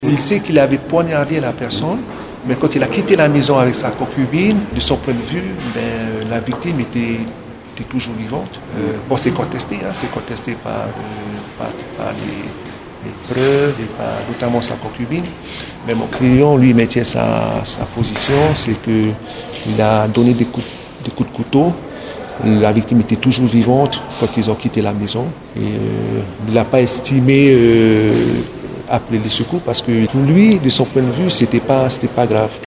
Il sait qu'il avait poignardé la personne, mais quand il a quitté la maison avec sa concubine, de son point de vue, la victime était toujours vivante. C'est contesté, c'est contesté par les preuves, et par notamment sa concubine. Mais mon client, lui, maintient sa position, c'est qu'il a donné des coups de couteau. La victime était toujours vivante quand ils ont quitté la maison. Et il n'a pas estimé appeler les secours parce que pour lui, de son point de vue, c'était pas grave.